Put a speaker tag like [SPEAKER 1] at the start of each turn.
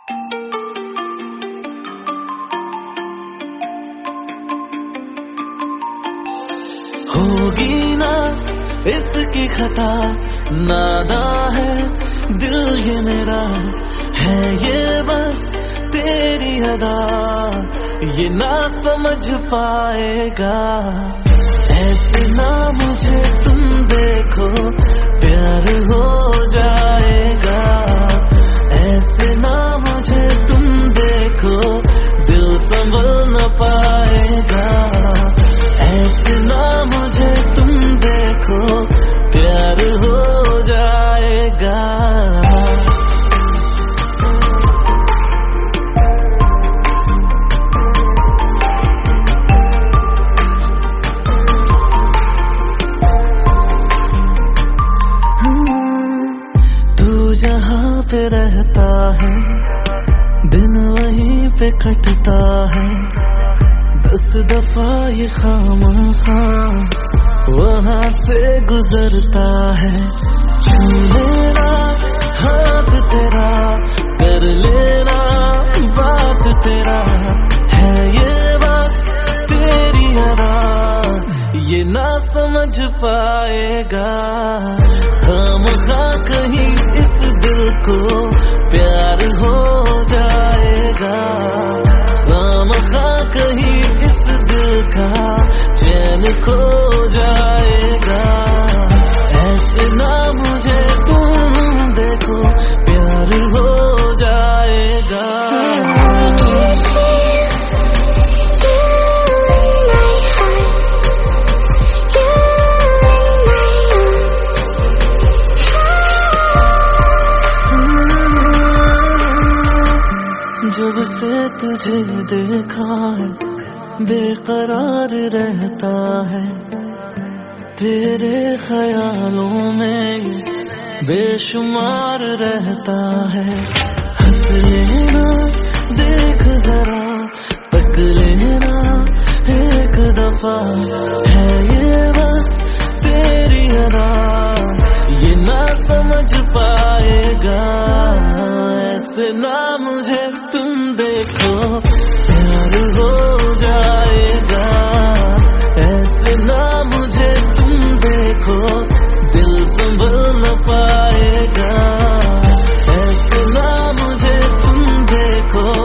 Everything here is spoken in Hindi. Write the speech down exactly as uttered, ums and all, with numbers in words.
[SPEAKER 1] होगी ना इसकी खता, नादा है दिल ये मेरा, है ये बस तेरी अदा, ये ना समझ पाएगा। ऐसे ना मुझे तुम देखो, प्यार हो जाएगा। ऐसे ना मुझे तुम देखो, दिल संभल न पाएगा। ऐसे ना मुझे तुम देखो, प्यार हो जाएगा। तू जहाँ पे रहता है, दिन वहीं पे कटता है। दस दफा ये खामखाम वहाँ से गुजरता है। छू लेना हाथ तेरा, कर लेना बात तेरा, है ये बात तेरी अदा, ये ना समझ पाएगा। खामखा कहीं इस दिल को प्यार हो जाएगा। खामखा कहीं इस दिल का चैन खो जाएगा। ऐसे ना मुझे तुम देखो, प्यार हो जाएगा। जब से तुझे देखा है, बेकरार रहता है। तेरे ख्यालों में बेशुमार रहता है। हंस लेना देख जरा, तक लेना एक दफा, है ये बस तेरी अदा, ये ना समझ पाएगा। ऐसे ना मुझे तुम देखो, प्यार हो जाएगा। ऐसे ना मुझे तुम देखो, दिल संभल न पाएगा। ऐसे ना मुझे तुम देखो,